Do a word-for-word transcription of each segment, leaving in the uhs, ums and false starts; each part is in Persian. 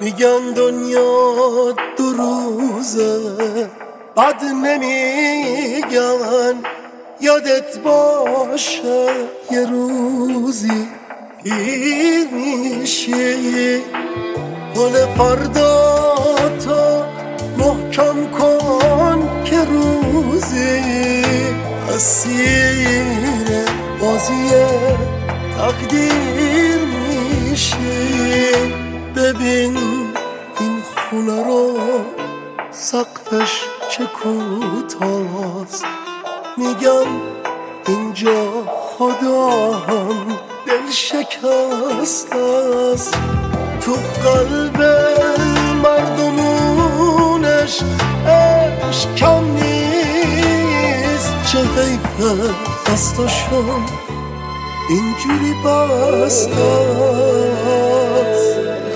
میگن دنیا دو روزه بد نمیگن، یادت باشه یه روزی پیر میشی. حال فردا تو محکم کن که روزی اسیر بازی تقدیر میشی. ببین این خونه رو سقفش چه کوتاست، میگم اینجا خدا هم دل شکست است. تو قلب مردمونش عشق کم نیست، چه حیفه دستاشون اینجوری بست است.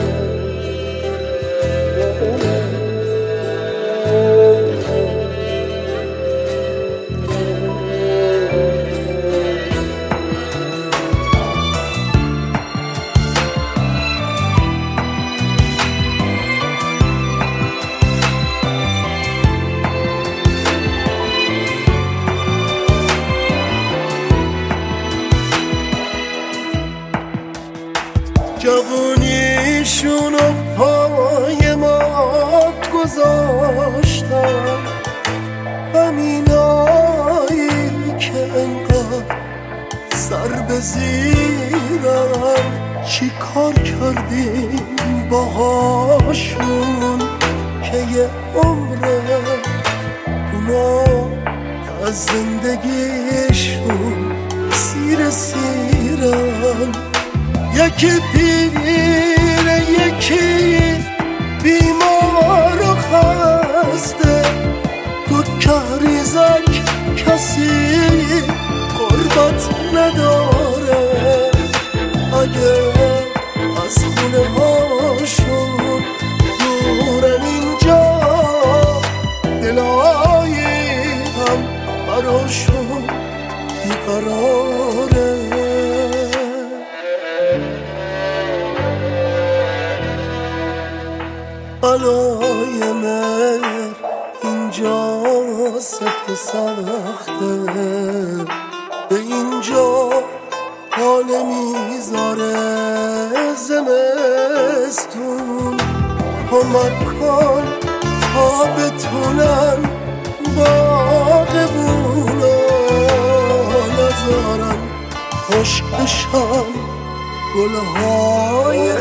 جوونیشونو پای مات گذاشتن، همینایی که انقدر سر به زیرن. چی کار کردیم باهاشون که یه عمره اونا از زندگیشون سیر سیرن. یکی پیره یکی بیمار و خسته، تو کهریزک کسی قربت نداره. اگه از خونه هاشون دورن اینجا، دلایی هم براشون بیقراره. بلای مهر اینجا سفت و سخته، به اینجا حال میذاره زمستون. کمک کن تا بتونن باغبونا نذارن خشک بشن گلهای